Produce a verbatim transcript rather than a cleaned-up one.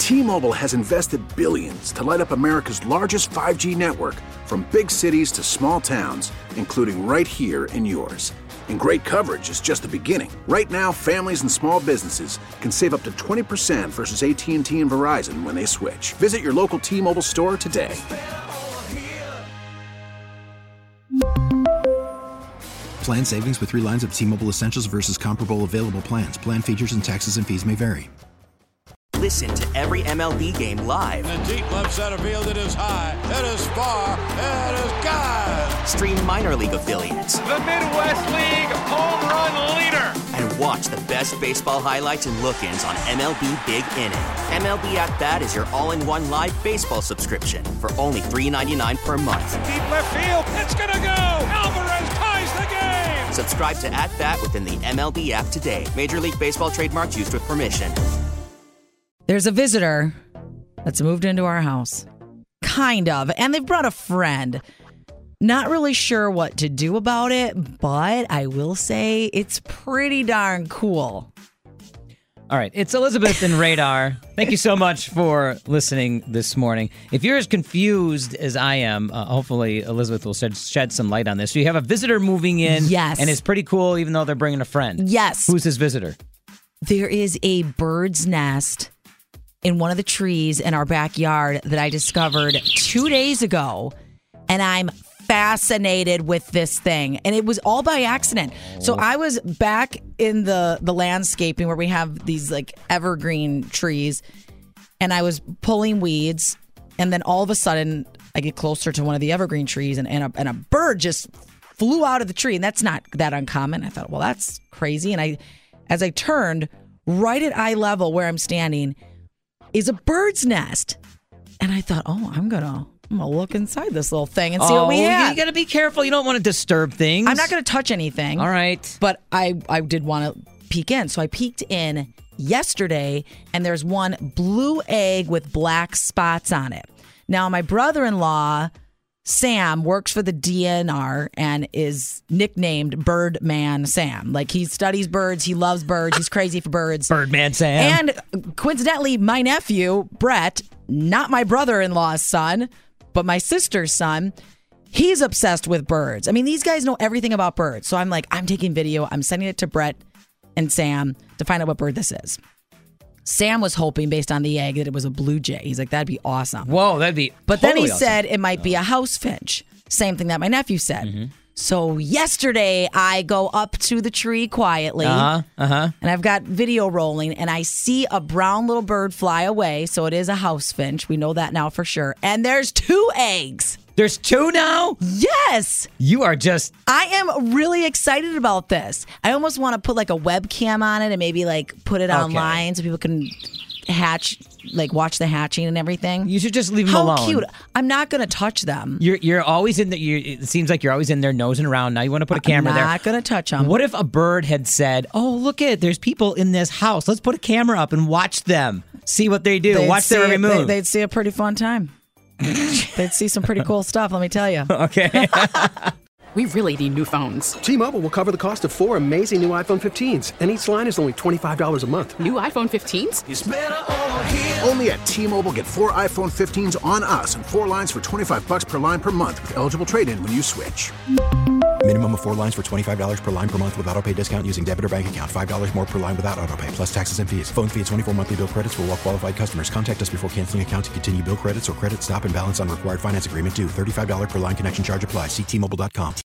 T-Mobile has invested billions to light up America's largest five G network, from big cities to small towns, including right here in yours. And great coverage is just the beginning. Right now, families and small businesses can save up to twenty percent versus A T and T and Verizon when they switch. Visit your local T-Mobile store today. Plan savings with three lines of T-Mobile Essentials versus comparable available plans. Plan features and taxes and fees may vary. Listen to every M L B game live. In the deep left center field, it is high, it is far, it is gone. Stream minor league affiliates. The Midwest League home run leader. And watch the best baseball highlights and look-ins on M L B Big Inning. M L B At Bat is your all-in-one live baseball subscription for only three dollars and ninety-nine cents per month. Deep left field, it's gonna go. Alvarez ties the game. Subscribe to At Bat within the M L B app today. Major League Baseball trademarks used with permission. There's a visitor that's moved into our house. Kind of. And they've brought a friend. Not really sure what to do about it, but I will say it's pretty darn cool. All right. It's Elizabeth and Radar. Thank you so much for listening this morning. If you're as confused as I am, uh, hopefully Elizabeth will shed, shed some light on this. So you have a visitor moving in. Yes. And it's pretty cool, even though they're bringing a friend. Yes. Who's this visitor? There is a bird's nest in one of the trees in our backyard that I discovered two days ago, and I'm fascinated with this thing. And it was all by accident. So I was back in the, the landscaping where we have these like evergreen trees, and I was pulling weeds, and then all of a sudden I get closer to one of the evergreen trees, and, and, a, and a bird just flew out of the tree, and that's not that uncommon. I thought, well, that's crazy. And I, as I turned, right at eye level where I'm standing is a bird's nest. And I thought, oh, I'm going to I'm gonna look inside this little thing and see oh, what we have. You got to be careful. You don't want to disturb things. I'm not going to touch anything. All right. But I, I did want to peek in. So I peeked in yesterday, and there's one blue egg with black spots on it. Now, my brother-in-law, Sam, works for the D N R and is nicknamed Birdman Sam. Like, he studies birds. He loves birds. He's crazy for birds. Birdman Sam. And coincidentally, my nephew, Brett, not my brother-in-law's son, but my sister's son, he's obsessed with birds. I mean, these guys know everything about birds. So I'm like, I'm taking video. I'm sending it to Brett and Sam to find out what bird this is. Sam was hoping, based on the egg, that it was a blue jay. He's like, that'd be awesome. Whoa, that'd be But totally then he awesome. said it might be a house finch. Same thing that my nephew said. Mm-hmm. So yesterday, I go up to the tree quietly, uh-huh, uh-huh. and I've got video rolling, and I see a brown little bird fly away. So it is a house finch. We know that now for sure. And there's two eggs. There's two now? Yes. You are just... I am really excited about this. I almost want to put like a webcam on it and maybe like put it Okay. online so people can hatch, like watch the hatching and everything. You should just leave them How alone. cute. I'm not going to touch them. You're you're always in the... You're, it seems like you're always in there nosing around. Now you want to put a camera I'm there. not going to touch them. What if a bird had said, oh, look it, there's people in this house. Let's put a camera up and watch them. See what they do. They'd watch their see every it- move. They, they'd see a pretty fun time. They'd see some pretty cool stuff, let me tell you. Okay. We really need new phones. T-Mobile will cover the cost of four amazing new iPhone fifteens, and each line is only twenty-five dollars a month. New iPhone fifteens? It's better over here. Only at T-Mobile, get four iPhone fifteens on us and four lines for twenty-five bucks per line per month with eligible trade-in when you switch. Minimum of four lines for twenty-five dollars per line per month with autopay discount using debit or bank account. five dollars more per line without autopay, plus taxes and fees. Phone fee at twenty-four monthly bill credits for well-qualified customers. Contact us before canceling account to continue bill credits or credit stop and balance on required finance agreement due. thirty-five dollars per line connection charge applies. See T Mobile dot com.